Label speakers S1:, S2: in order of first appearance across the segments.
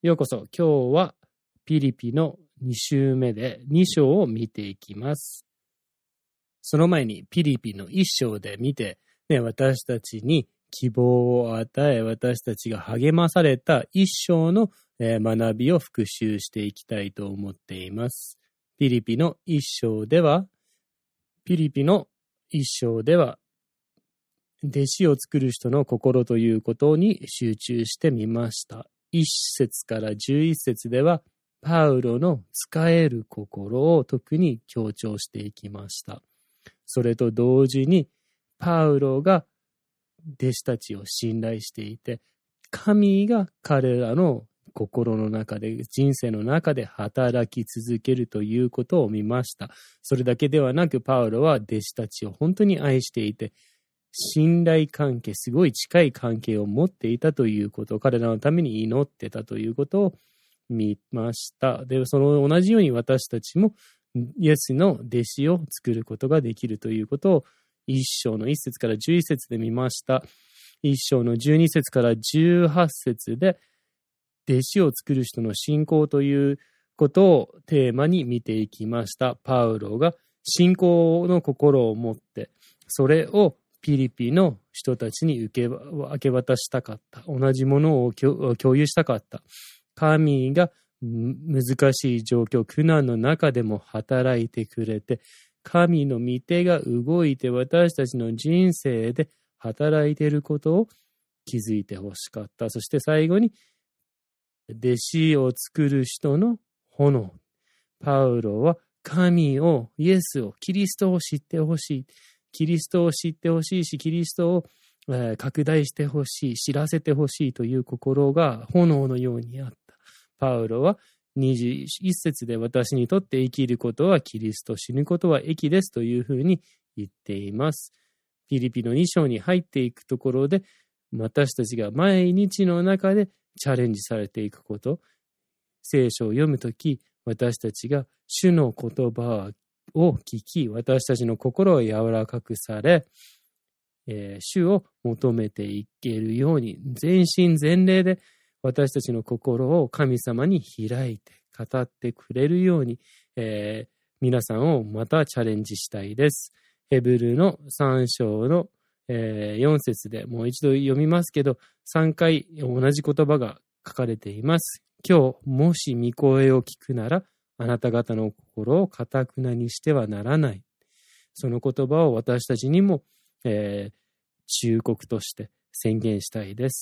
S1: ようこそ。今日はピリピの2週目で2章を見ていきます。その前にピリピの1章で見て、私たちに希望を与え、私たちが励まされた1章の学びを復習していきたいと思っています。ピリピの1章では、弟子を作る人の心ということに集中してみました。1節から11節では、パウロの使える心を特に強調していきました。それと同時に、パウロが弟子たちを信頼していて、神が彼らの心の中で、人生の中で働き続けるということを見ました。それだけではなく、パウロは弟子たちを本当に愛していて、信頼関係、すごい近い関係を持っていたということ、彼らのために祈ってたということを見ました。で、その同じように私たちもイエスの弟子を作ることができるということを1章の1節から11節で見ました。1章の12節から18節で弟子を作る人の信仰ということをテーマに見ていきました。パウロが信仰の心を持って、それをピリピの人たちに明け渡したかった。同じものを共有したかった。神が難しい状況、苦難の中でも働いてくれて、神の御手が動いて私たちの人生で働いていることを気づいてほしかった。そして最後に、弟子を作る人の炎。パウロは神を、イエスを、キリストを知ってほしい。キリストを知ってほしいし、キリストを拡大してほしい、知らせてほしいという心が炎のようにあった。パウロは21節で私にとって生きることはキリスト、死ぬことは益ですというふうに言っています。ピリピの2章に入っていくところで、私たちが毎日の中でチャレンジされていくこと、聖書を読むとき、私たちが主の言葉を聞き、私たちの心を柔らかくされ、主を求めていけるように、全身全霊で私たちの心を神様に開いて語ってくれるように、皆さんをまたチャレンジしたいです。ヘブルの3章の、4節でもう一度読みますけど、3回同じ言葉が書かれています。今日もし御声を聞くなら、あなた方の心を堅くなにしてはならない。その言葉を私たちにも、忠告として宣言したいです。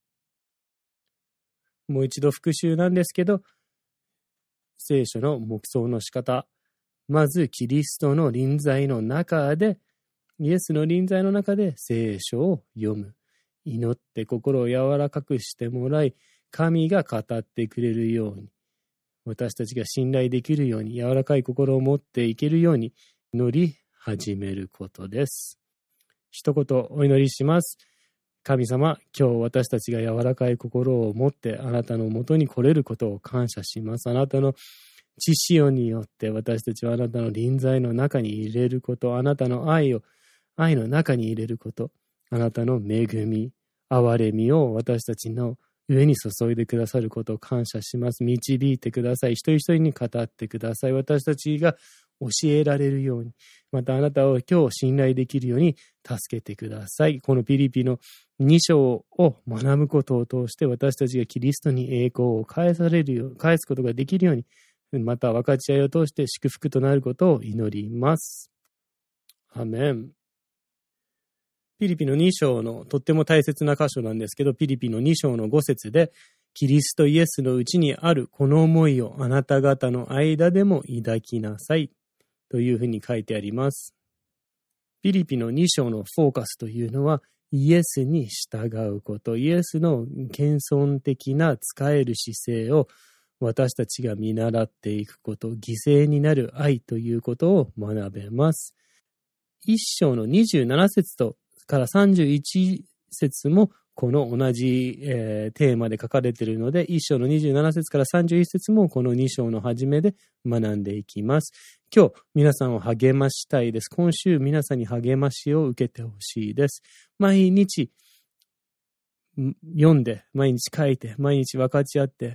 S1: もう一度復習なんですけど、聖書の黙想の仕方。まず、キリストの臨在の中で、イエスの臨在の中で聖書を読む。祈って心を柔らかくしてもらい、神が語ってくれるように。私たちが信頼できるように、柔らかい心を持っていけるように祈り始めることです。一言お祈りします。神様、今日私たちが柔らかい心を持ってあなたのもとに来れることを感謝します。あなたの血潮によって私たちはあなたの臨在の中に入れること、あなたの愛の中に入れること、あなたの恵み、憐れみを私たちの上に注いでくださることを感謝します。導いてください。一人一人に語ってください。私たちが教えられるように、またあなたを今日信頼できるように助けてください。このピリピの2章を学ぶことを通して私たちがキリストに栄光を返すことができるように、また分かち合いを通して祝福となることを祈ります。アメン。ピリピの2章のとっても大切な箇所なんですけど、ピリピの2章の5節で、キリストイエスのうちにあるこの思いをあなた方の間でも抱きなさいというふうに書いてあります。ピリピの2章のフォーカスというのは、イエスに従うこと、イエスの謙遜的な仕える姿勢を私たちが見習っていくこと、犠牲になる愛ということを学べます。1章の27節から31節もこの同じ、テーマで書かれているので、1章の27節から31節もこの2章の初めで学んでいきます。今日皆さんを励ましたいです。今週皆さんに励ましを受けてほしいです。毎日読んで、毎日書いて、毎日分かち合って、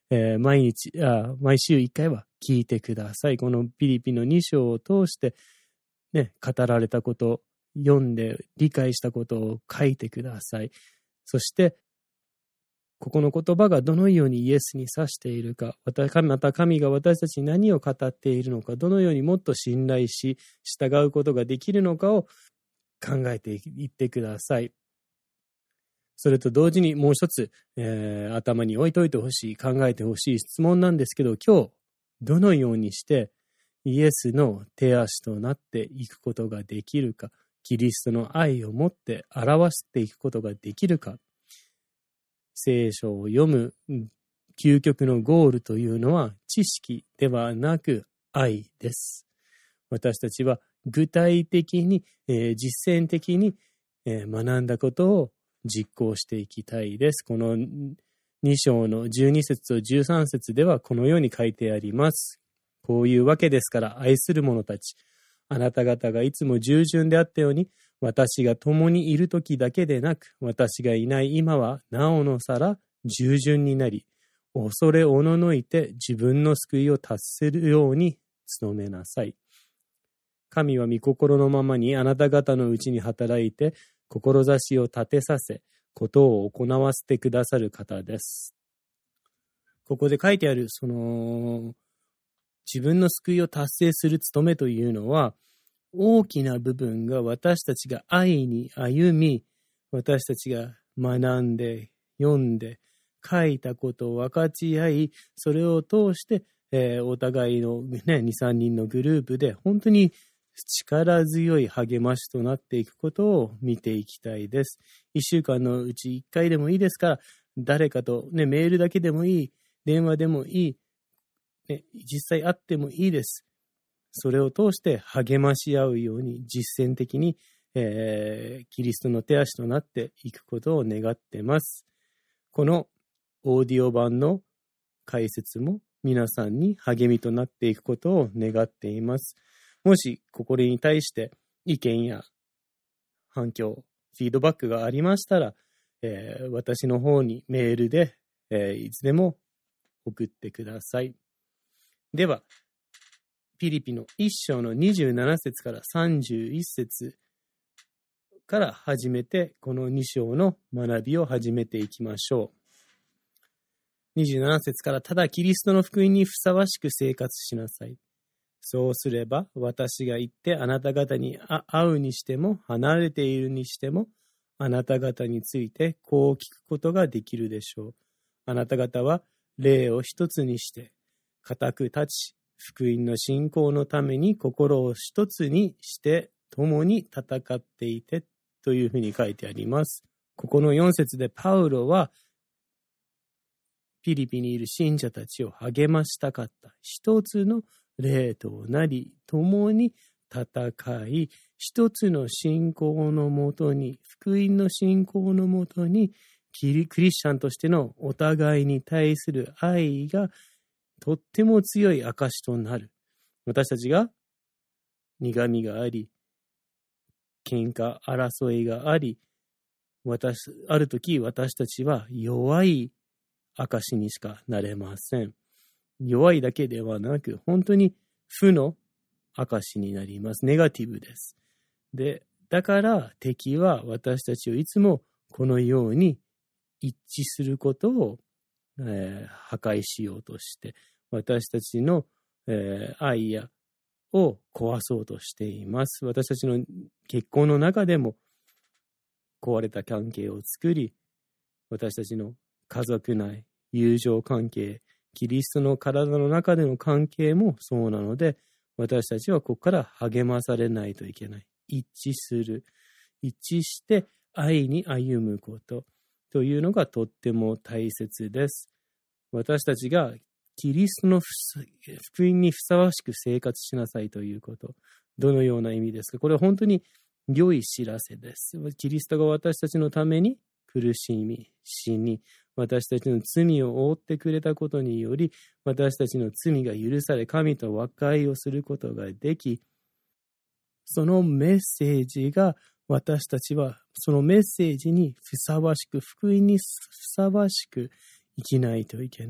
S1: 毎週1回は聞いてください。このピリピの2章を通して、ね、語られたこと、読んで理解したことを書いてください。そして、ここの言葉がどのようにイエスに指しているか、また神が私たちに何を語っているのか、どのようにもっと信頼し、従うことができるのかを考えていってください。それと同時にもう一つ、頭に置いといてほしい、考えてほしい質問なんですけど、今日、どのようにしてイエスの手足となっていくことができるか、キリストの愛をもって表していくことができるか、聖書を読む究極のゴールというのは知識ではなく愛です。私たちは具体的に、実践的に、学んだことを実行していきたいです。この2章の12節と13節ではこのように書いてあります。こういうわけですから愛する者たち、あなた方がいつも従順であったように、私が共にいるときだけでなく、私がいない今はなおのさら従順になり、恐れおののいて自分の救いを達するように努めなさい。神は御心のままにあなた方のうちに働いて、志を立てさせ、ことを行わせてくださる方です。ここで書いてある、自分の救いを達成する務めというのは、大きな部分が私たちが愛に歩み、私たちが学んで、読んで、書いたことを分かち合い、それを通して、お互いの、2、3人のグループで本当に力強い励ましとなっていくことを見ていきたいです。1週間のうち1回でもいいですから、誰かと、メールだけでもいい、電話でもいい、実際会ってもいいです。それを通して励まし合うように実践的に、キリストの手足となっていくことを願っています。このオーディオ版の解説も皆さんに励みとなっていくことを願っています。もしこれに対して意見や反響、フィードバックがありましたら、私の方にメールで、いつでも送ってください。では、ピリピの1章の27節から31節から始めて、この2章の学びを始めていきましょう。27節から、ただキリストの福音にふさわしく生活しなさい。そうすれば、私が行ってあなた方に会うにしても、離れているにしても、あなた方についてこう聞くことができるでしょう。あなた方は霊を一つにして、固く立ち、福音の信仰のために心を一つにして共に戦っていてというふうに書いてあります。ここの4節でパウロはピリピにいる信者たちを励ましたかった。一つの霊となり共に戦い、一つの信仰のもとに、福音の信仰のもとにクリスチャンとしてのお互いに対する愛がとっても強い証となる。私たちが苦みがあり、喧嘩、争いがあり、あるとき私たちは弱い証にしかなれません。弱いだけではなく、本当に負の証になります。ネガティブです。で、だから敵は私たちをいつもこのように一致することを破壊しようとして、私たちの、愛を壊そうとしています。私たちの結婚の中でも壊れた関係を作り、私たちの家族内、友情関係、キリストの体の中での関係もそうなので、私たちはここから励まされないといけない。一致する。一致して愛に歩むことというのがとっても大切です。私たちがキリストの福音にふさわしく生活しなさいということ。どのような意味ですか？これは本当に良い知らせです。キリストが私たちのために苦しみ、死に、私たちの罪を負ってくれたことにより、私たちの罪が許され、神と和解をすることができ、そのメッセージが私たちはそのメッセージにふさわしく、福音にふさわしく生きないといけない。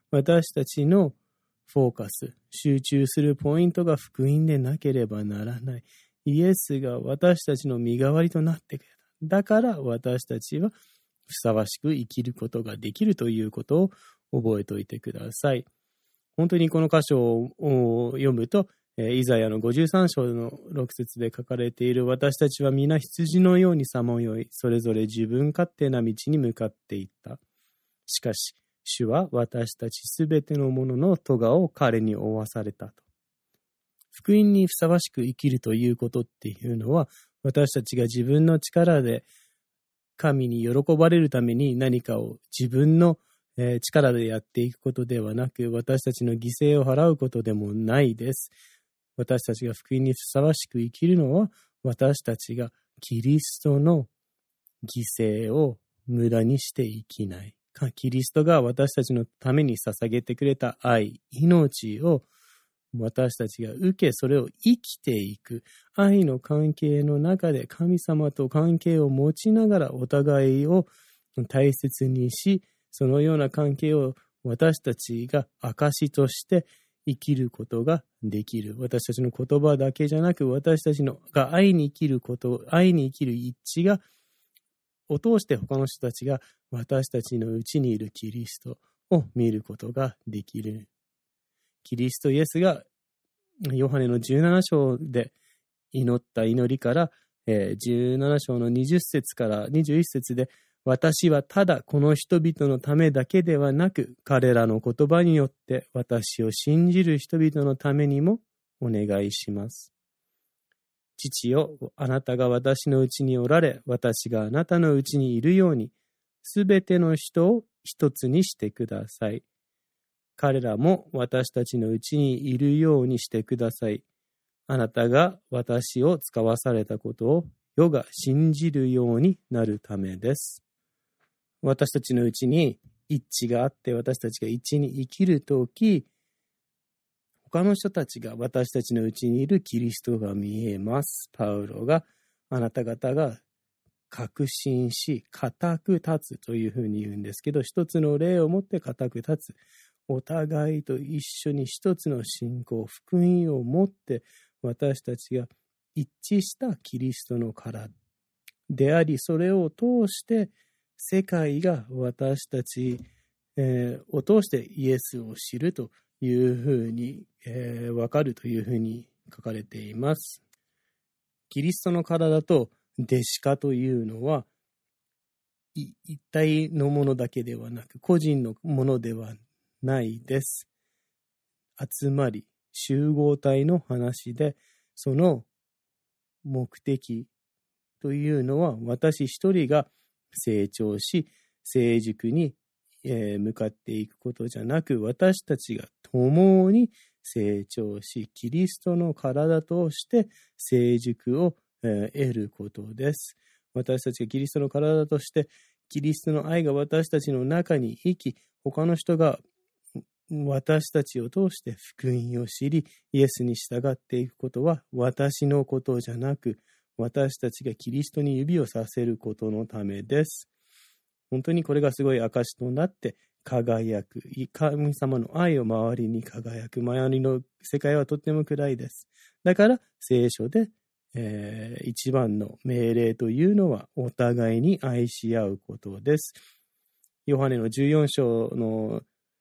S1: 私たちのフォーカス、集中するポイントが福音でなければならない。イエスが私たちの身代わりとなってくれた。だから私たちはふさわしく生きることができるということを覚えておいてください。本当にこの箇所を読むと、イザヤの53章の6節で書かれている私たちは皆羊のようにさまよい、それぞれ自分勝手な道に向かっていった。しかし、主は私たちすべてのものの咎を彼に負わされたと。福音にふさわしく生きるということっていうのは、私たちが自分の力で神に喜ばれるために何かを自分の力でやっていくことではなく、私たちの犠牲を払うことでもないです。私たちが福音にふさわしく生きるのは、私たちがキリストの犠牲を無駄にして生きない。キリストが私たちのために捧げてくれた愛、命を私たちが受け、それを生きていく。愛の関係の中で神様と関係を持ちながらお互いを大切にし、そのような関係を私たちが証として生きることができる。私たちの言葉だけじゃなく、私たちのが愛に生きること、愛に生きる一致がを通して他の人たちが私たちのうちにいるキリストを見ることができる。キリストイエスがヨハネの17章で祈った祈りから、17章の20節から21節で、私はただこの人々のためだけではなく、彼らの言葉によって私を信じる人々のためにもお願いします。父よ、あなたが私のうちにおられ、私があなたのうちにいるように、すべての人を一つにしてください。彼らも私たちのうちにいるようにしてください。あなたが私を使わされたことを世が信じるようになるためです。私たちのうちに一致があって、私たちが一致に生きるとき、他の人たちが私たちのうちにいるキリストが見えます。パウロがあなた方が確信し固く立つというふうに言うんですけど、一つの霊をもって固く立つ。お互いと一緒に一つの信仰、福音をもって私たちが一致したキリストの体であり、それを通して世界が私たちを通してイエスを知るというふうに分かるというふうに書かれています。キリストの体と弟子化というのは一体のものだけではなく、個人のものではないです。集まり、集合体の話で、その目的というのは私一人が成長し、成熟に向かっていくことじゃなく、私たちが共に成長し、キリストの体として成熟を得ることです。私たちがキリストの体として、キリストの愛が私たちの中に生き、他の人が私たちを通して福音を知り、イエスに従っていくことは私のことじゃなく、私たちがキリストに指をさせることのためです。本当にこれがすごい証となって輝く。神様の愛を周りに輝く。周りの世界はとっても暗いです。だから聖書で、一番の命令というのはお互いに愛し合うことです。ヨハネの14章の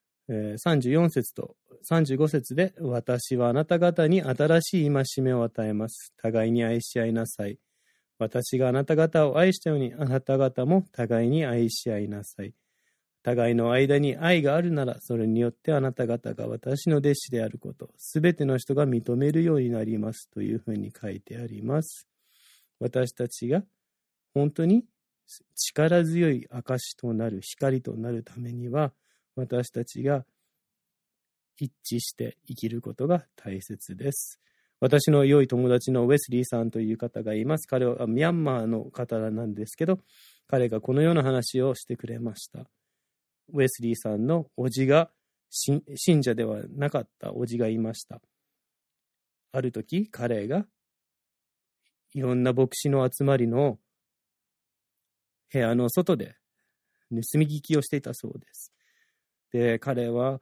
S1: 34節と35節で、私はあなた方に新しい戒めを与えます。互いに愛し合いなさい。私があなた方を愛したように、あなた方も互いに愛し合いなさい。互いの間に愛があるなら、それによってあなた方が私の弟子であること、すべての人が認めるようになりますというふうに書いてあります。私たちが本当に力強い証となる、光となるためには、私たちが一致して生きることが大切です。私の良い友達のウェスリーさんという方がいます。彼はミャンマーの方なんですけど、彼がこのような話をしてくれました。ウェスリーさんの叔父が信者ではなかった叔父がいました。ある時、彼がいろんな牧師の集まりの部屋の外で盗み聞きをしていたそうです。で、彼は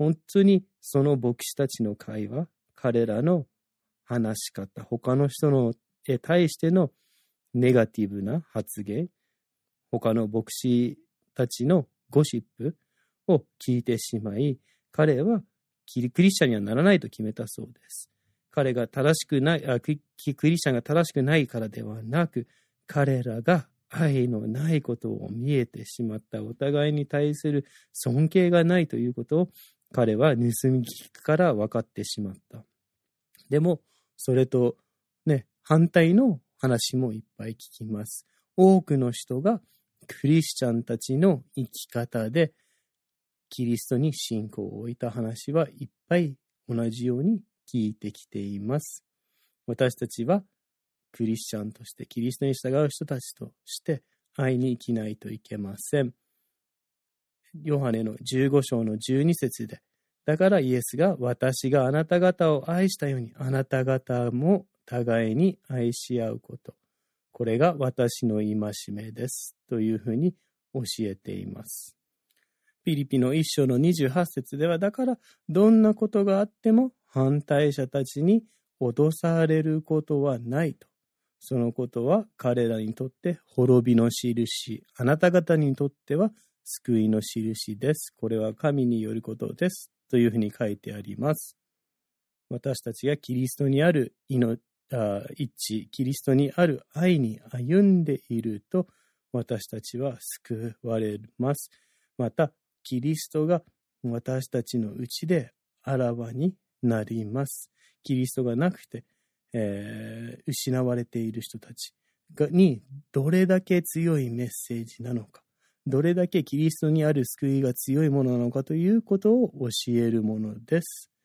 S1: 本当にその牧師たちの会話、彼らの話し方、他の人の対してのネガティブな発言、他の牧師たちのゴシップを聞いてしまい、彼はクリスチャンにはならないと決めたそうです。彼が正しくない、クリスチャンが正しくないからではなく、彼らが愛のないことを見えてしまった、お互いに対する尊敬がないということを彼は盗み聞きから分かってしまった。でも、それとね、反対の話もいっぱい聞きます。多くの人がクリスチャンたちの生き方でキリストに信仰を置いた話はいっぱい同じように聞いてきています。私たちはクリスチャンとしてキリストに従う人たちとして愛に生きないといけません。ヨハネの15章の12節で、だからイエスが私があなた方を愛したようにあなた方も互いに愛し合うこと。これが私の戒めですというふうに教えています。ピリピの1章の28節では、だからどんなことがあっても反対者たちに脅されることはないと。そのことは彼らにとって滅びの印、あなた方にとっては救いの印です。これは神によることです。というふうに書いてあります。私たちがキリストにある一致、キリストにある愛に歩んでいると、私たちは救われます。また、キリストが私たちのうちであらわになります。キリストがなくて、失われている人たちにどれだけ強いメッセージなのか、どれだけキリストにある救いが強いものなのかということを教えるものです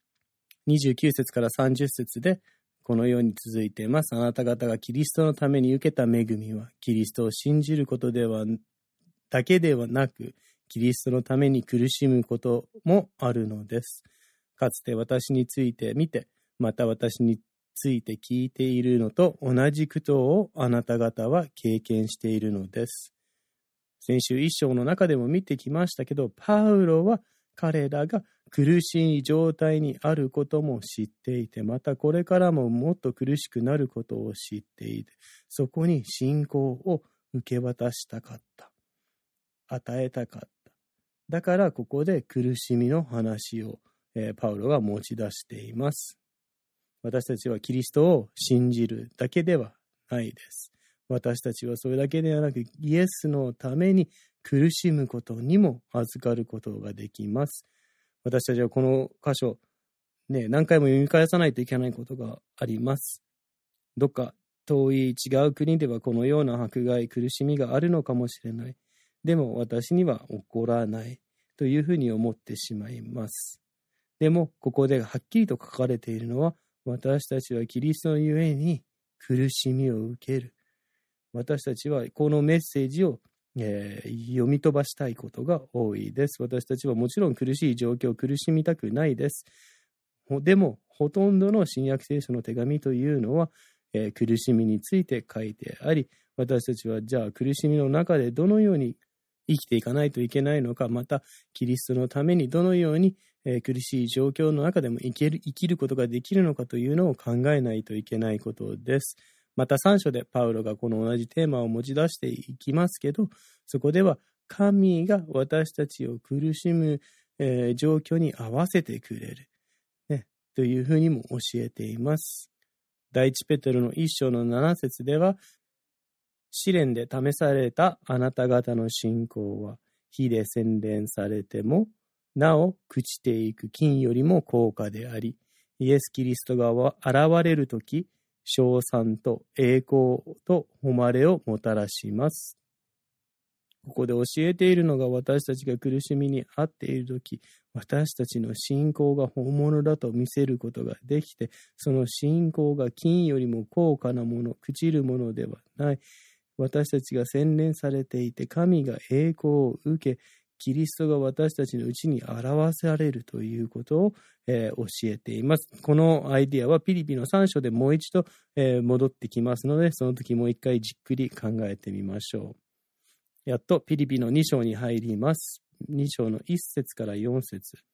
S1: 。29節から30節でこのように続いています。あなた方がキリストのために受けた恵みは、キリストを信じることだけではなく、キリストのために苦しむこともあるのです。かつて私について見て、また私について聞いているのと同じ苦闘をあなた方は経験しているのです。先週一章の中でも見てきましたけど、パウロは彼らが苦しい状態にあることも知っていて、またこれからももっと苦しくなることを知っていて、そこに信仰を受け渡したかった。与えたかった。だからここで苦しみの話を、パウロが持ち出しています。私たちはキリストを信じるだけではないです。私たちはそれだけではなく、イエスのために苦しむことにも預かることができます。私たちはこの箇所、何回も読み返さないといけないことがあります。どっか遠い違う国ではこのような迫害、苦しみがあるのかもしれない。でも私には起こらないというふうに思ってしまいます。でもここではっきりと書かれているのは、私たちはキリストのゆえに苦しみを受ける。私たちはこのメッセージを、読み飛ばしたいことが多いです。私たちはもちろん苦しい状況を苦しみたくないです。でもほとんどの新約聖書の手紙というのは、苦しみについて書いてあり、私たちはじゃあ苦しみの中でどのように生きていかないといけないのか、またキリストのためにどのように、苦しい状況の中でも生きることができるのかというのを考えないといけないことです。また3章でパウロがこの同じテーマを持ち出していきますけど、そこでは神が私たちを苦しむ、状況に合わせてくれる、というふうにも教えています。第一ペテロの1章の7節では、試練で試されたあなた方の信仰は火で洗練されてもなお朽ちていく金よりも高価であり、イエス・キリストが現れるとき、称賛と栄光と誉れをもたらします。ここで教えているのが、私たちが苦しみにあっているとき、私たちの信仰が本物だと見せることができて、その信仰が金よりも高価なもの、朽ちるものではない。私たちが洗練されていて、神が栄光を受け、キリストが私たちのうちに表されるということを、教えています。このアイディアはピリピの3章でもう一度、戻ってきますので、その時もう一回じっくり考えてみましょう。やっとピリピの2章に入ります。2章の1節から4節。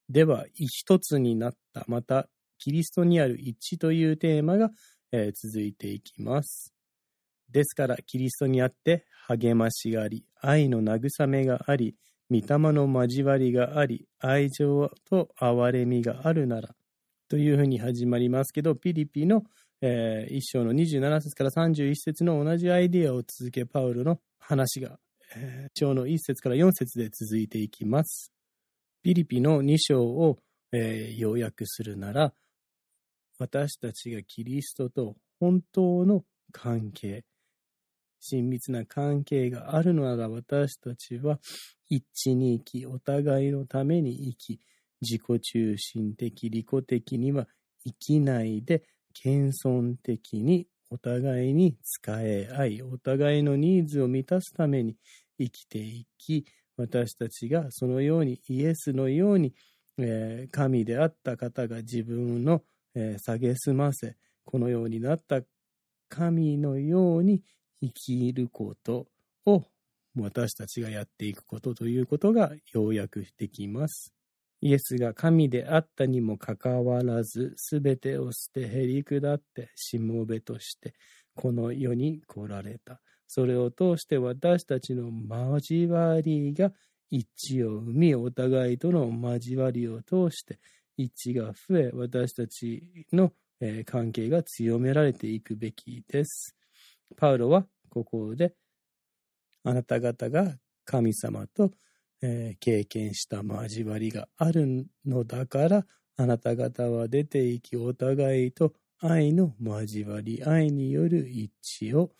S1: では、一つになった、また、キリストにある一致というテーマが、続いていきます。ですから、キリストにあって励ましがあり、愛の慰めがあり、御霊の交わりがあり、愛情と憐れみがあるなら、というふうに始まりますけど、ピリピの、1章の27節から31節の同じアイデアを続け、パウロの話が、章の1節から4節で続いていきます。ピリピの2章を、要約するなら、私たちがキリストと本当の関係、親密な関係があるのなら、私たちは一致に生き、お互いのために生き、自己中心的、利己的には生きないで、謙遜的にお互いに仕え合い、お互いのニーズを満たすために生きていき、私たちがそのようにイエスのように、神であった方が自分の蔑ませ、このようになった神のように生きることを私たちがやっていくことということが要約できます。イエスが神であったにもかかわらず、すべてを捨てへり下ってしもべとしてこの世に来られた。それを通して私たちの交わりが一致を生み、お互いとの交わりを通して一致が増え、私たちの関係が強められていくべきです。パウロはここで、あなた方が神様と経験した交わりがあるのだから、あなた方は出て行き、お互いと愛の交わり、愛による一致を、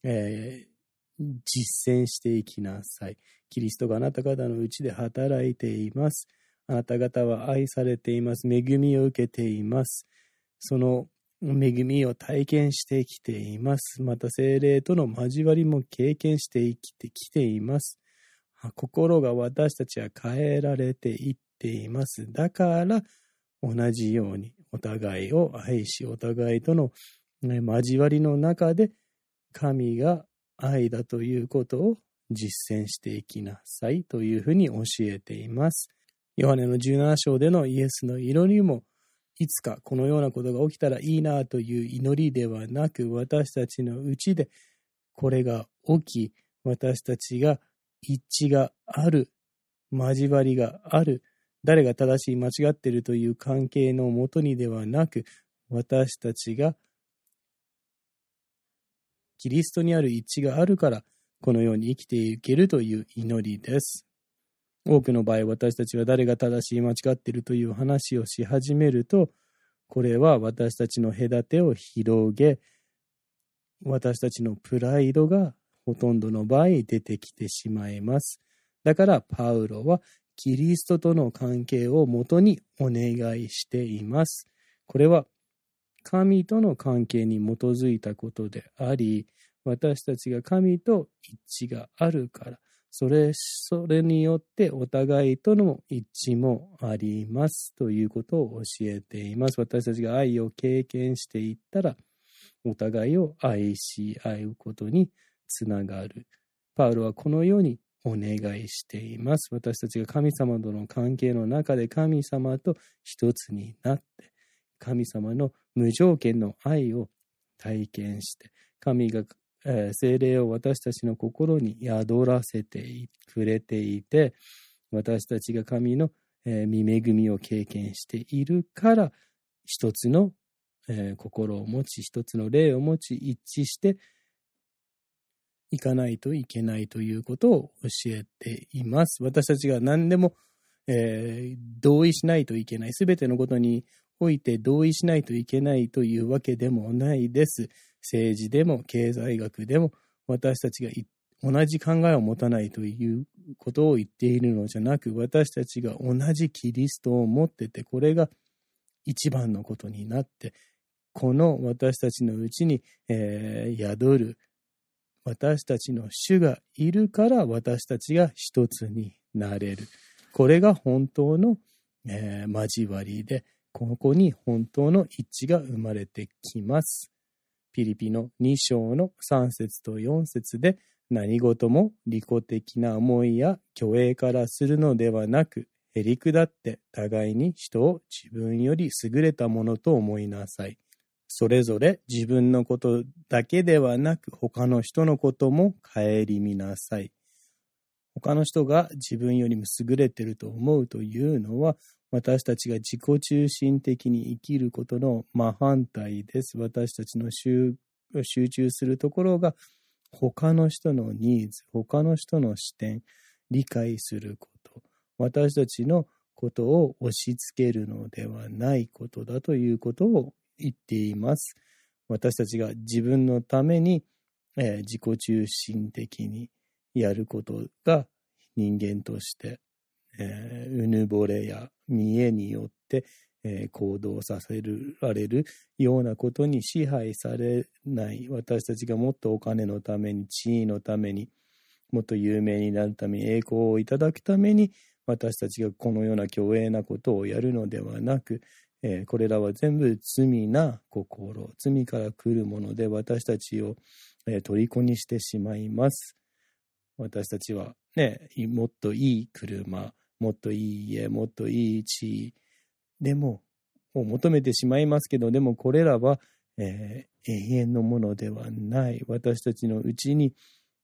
S1: 実践していきなさい。キリストがあなた方のうちで働いています。あなた方は愛されています。恵みを受けています。その恵みを体験してきています。また聖霊との交わりも経験して生きてきています。心が私たちは変えられていっています。だから同じようにお互いを愛し、お互いとの交わりの中で神が愛だということを実践していきなさいというふうに教えています。ヨハネの17章でのイエスの祈りも、いつかこのようなことが起きたらいいなという祈りではなく、私たちのうちでこれが起き、私たちが一致がある、交わりがある、誰が正しい間違っているという関係のもとにではなく、私たちがキリストにある一致があるから、このように生きていけるという祈りです。多くの場合、私たちは誰が正しい間違っているという話をし始めると、これは私たちの隔てを広げ、私たちのプライドがほとんどの場合出てきてしまいます。だからパウロはキリストとの関係をもとにお願いしています。これは神との関係に基づいたことであり、私たちが神と一致があるから、それによってお互いとの一致もありますということを教えています。私たちが愛を経験していったら、お互いを愛し合うことにつながる。パウロはこのようにお願いしています。私たちが神様との関係の中で神様と一つになって、神様の無条件の愛を体験して、神が聖霊を私たちの心に宿らせてくれていて、私たちが神の御恵みを経験しているから、一つの心を持ち、一つの霊を持ち、一致していかないといけないということを教えています。私たちが何でも、同意しないといけない、すべてのことにおいて同意しないといけないというわけでもないです。政治でも経済学でも私たちが同じ考えを持たないということを言っているのじゃなく、私たちが同じキリストを持ってて、これが一番のことになって、この私たちのうちに、宿る私たちの主がいるから私たちが一つになれる。これが本当の、交わりで、ここに本当の一致が生まれてきます。ピリピの2章の3節と4節で、何事も利己的な思いや虚栄からするのではなく、 へりくだって互いに人を自分より優れたものと思いなさい。それぞれ自分のことだけではなく他の人のことも顧みなさい。他の人が自分よりも優れていると思うというのは、私たちが自己中心的に生きることの真反対です。私たちの集中するところが他の人のニーズ、他の人の視点、理解すること、私たちのことを押し付けるのではないことだということを言っています。私たちが自分のために、自己中心的にやることが人間として、うぬぼれや見栄によって、行動させられるようなことに支配されない。私たちがもっとお金のために、地位のために、もっと有名になるために、栄光をいただくために、私たちがこのような虚栄なことをやるのではなく、これらは全部罪な心、罪から来るもので私たちを、虜にしてしまいます。私たちはね、もっといい車、もっといい家、もっといい地位でもを求めてしまいますけど、でもこれらは、永遠のものではない。私たちのうちに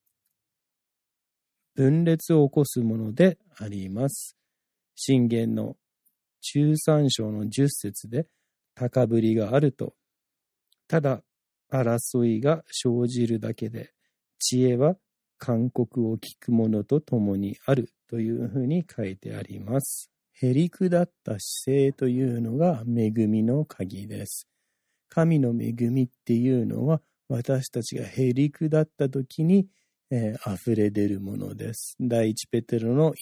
S1: 分裂を起こすものであります。箴言の13章の10節で、高ぶりがあると、ただ争いが生じるだけで、知恵は勧告を聞く者と共にあるというふうに書いてあります。へりくだった姿勢というのが恵みの鍵です。神の恵みっていうのは私たちがへりくだった時に、溢れ出るものです。第一ペテロの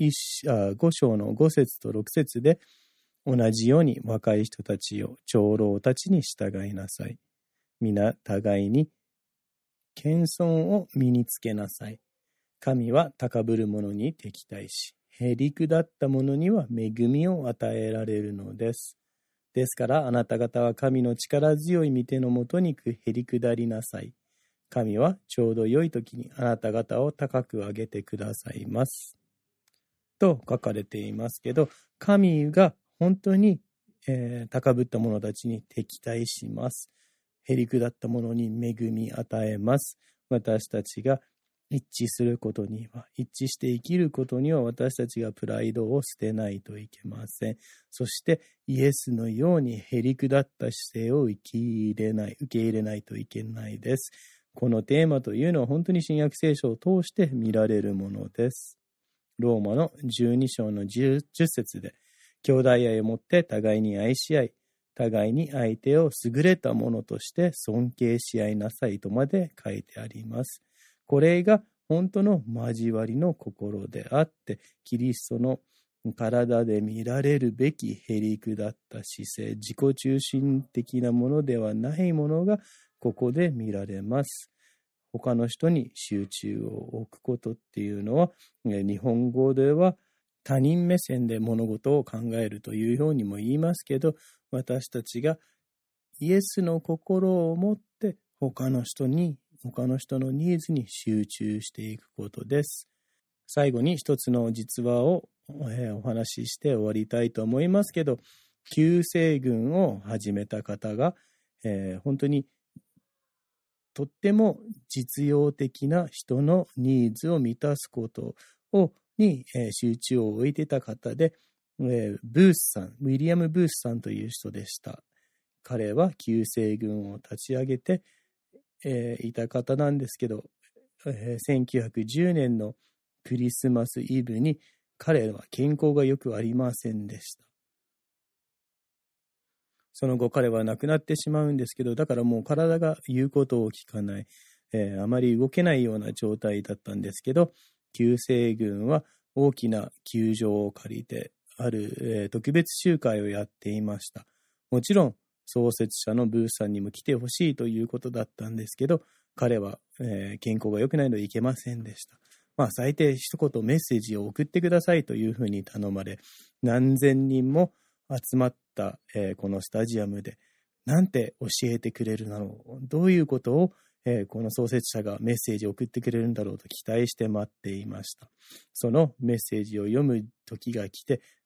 S1: 5章の5節と6節で、同じように若い人たちよ、長老たちに従いなさい。皆互いに謙遜を身につけなさい。神は高ぶる者に敵対し、へりくだった者には恵みを与えられるのです。ですからあなた方は神の力強い御手のもとにへりくだりなさい。神はちょうど良い時にあなた方を高く上げてくださいます。と書かれていますけど、神が本当に、高ぶった者たちに敵対します。へりくだった者に恵み与えます。私たちが一致することには、一致して生きることには私たちがプライドを捨てないといけません。そしてイエスのようにへりくだった姿勢を受け入れないといけないです。このテーマというのは本当に新約聖書を通して見られるものです。ローマの12章の 10節で、兄弟愛をもって互いに愛し合い、互いに相手を優れたものとして尊敬し合いなさいとまで書いてあります。これが本当の交わりの心であって、キリストの体で見られるべきへりくだった姿勢、自己中心的なものではないものがここで見られます。他の人に集中を置くことっていうのは、日本語では他人目線で物事を考えるというようにも言いますけど、私たちがイエスの心を持って他の人のニーズに集中していくことです。最後に一つの実話をお話しして終わりたいと思いますけど、救世軍を始めた方が、本当にとっても実用的な人のニーズを満たすことに集中を置いていた方で、ブースさん、ウィリアム・ブースさんという人でした。彼は救世軍を立ち上げて、いた方なんですけど、1910年のクリスマスイブに彼は健康がよくありませんでした。その後彼は亡くなってしまうんですけど、だからもう体が言うことを聞かない、あまり動けないような状態だったんですけど、救世軍は大きな球場を借りてある、特別集会をやっていました。もちろん創設者のブースさんにも来てほしいということだったんですけど、彼は、健康が良くないので行けませんでした。最低一言メッセージを送ってくださいというふうに頼まれ、何千人も集まった、このスタジアムでなんて教えてくれるだろう、どういうことを、この創設者がメッセージを送ってくれるんだろうと期待して待っていました。そのメッセージを読む時が来て、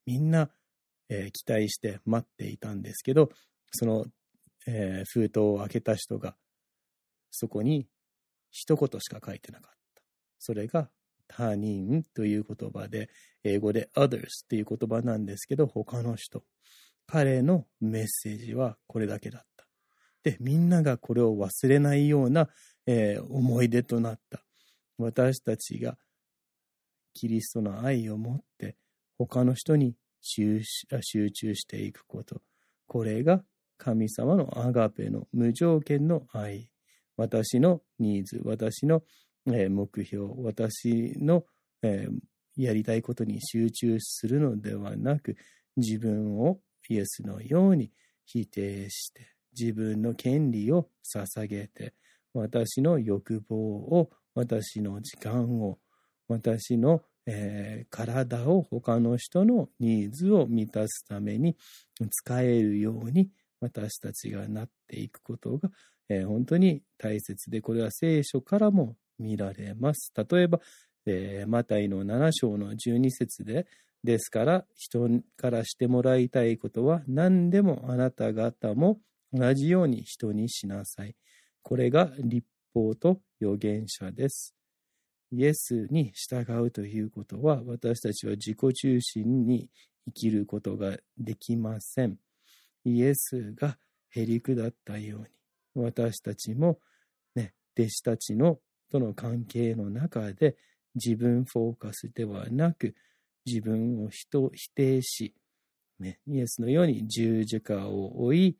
S1: みんな、期待して待っていたんですけど、その、封筒を開けた人がそこに一言しか書いてなかった。それが他人という言葉で、英語で others っていう言葉なんですけど、他の人。彼のメッセージはこれだけだった。で、みんながこれを忘れないような、思い出となった。私たちがキリストの愛を持って他の人に集中していくこと。これが神様のアガペの無条件の愛。私のニーズ、私の目標、私のやりたいことに集中するのではなく、自分をイエスのように否定して、自分の権利を捧げて、私の欲望を、私の時間を、私の体を他の人のニーズを満たすために使えるように私たちがなっていくことが、本当に大切で、これは聖書からも見られます。例えば、マタイの7章の12節で、ですから人からしてもらいたいことは何でもあなた方も同じように人にしなさい。これが律法と預言者です。イエスに従うということは、私たちは自己中心に生きることができません。イエスがへりくだったように、私たちも、弟子たちとの関係の中で自分フォーカスではなく、自分を否定し、イエスのように十字架を追い、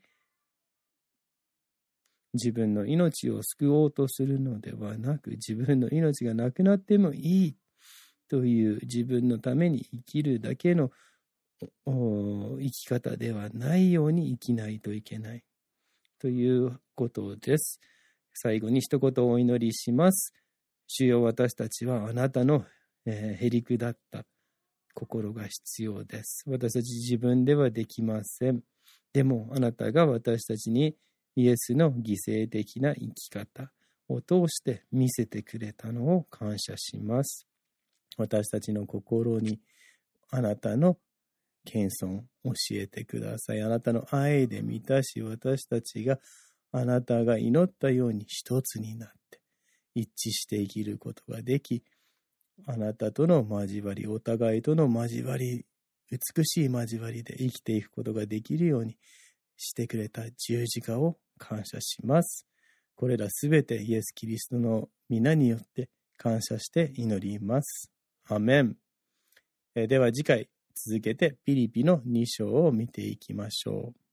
S1: 自分の命を救おうとするのではなく、自分の命がなくなってもいいという自分のために生きるだけの生き方ではないように生きないといけないということです。最後に一言お祈りします。主よ、私たちはあなたのへりくだった心が必要です。私たち自分ではできません。でもあなたが私たちにイエスの犠牲的な生き方を通して見せてくれたのを感謝します。私たちの心にあなたの謙遜教えてください。あなたの愛で満たし、私たちがあなたが祈ったように一つになって一致して生きることができ、あなたとの交わり、お互いとの交わり、美しい交わりで生きていくことができるようにしてくれた十字架を感謝します。これらすべてイエス・キリストの皆によって感謝して祈ります。アメン。では次回続けてピリピの2章を見ていきましょう。